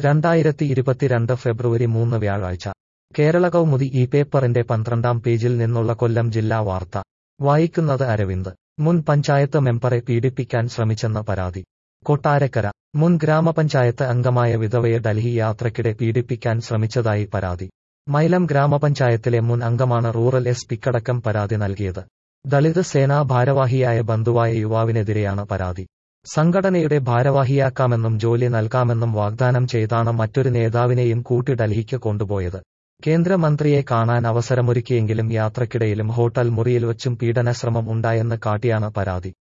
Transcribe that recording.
2022 ഫെബ്രുവരി 3 വ്യാഴാഴ്ച കേരള കൗമുദി ഈ പേപ്പറിന്റെ 12-ാം പേജിൽ നിന്നുള്ള കൊല്ലം ജില്ലാ വാർത്ത വായിക്കുന്നത് അരവിന്ദ്. മുൻ പഞ്ചായത്ത് മെമ്പറെ പീഡിപ്പിക്കാൻ ശ്രമിച്ചെന്ന പരാതി. കൊട്ടാരക്കര മുൻ ഗ്രാമപഞ്ചായത്ത് അംഗമായ വിധവയെ ഡൽഹി യാത്രയ്ക്കിടെ പീഡിപ്പിക്കാൻ ശ്രമിച്ചതായി പരാതി. മൈലം ഗ്രാമപഞ്ചായത്തിലെ മുൻ അംഗമാണ് റൂറൽ എസ്.പിക്കടക്കം പരാതി നൽകിയത്. ദളിത് സേനാ ഭാരവാഹിയായ ബന്ധുവായ യുവാവിനെതിരെയാണ് പരാതി. സംഘടനയുടെ ഭാരവാഹിയാക്കാമെന്നും ജോലി നൽകാമെന്നും വാഗ്ദാനം ചെയ്താണ് മറ്റൊരു നേതാവിനെയും കൂട്ടി ഡൽഹിക്ക് കൊണ്ടുപോയത്. കേന്ദ്രമന്ത്രിയെ കാണാൻ അവസരമൊരുക്കിയെങ്കിലും യാത്രക്കിടയിലും ഹോട്ടൽ മുറിയിൽ വച്ചും പീഡനശ്രമം ഉണ്ടായെന്ന് കാട്ടിയാണ് പരാതി.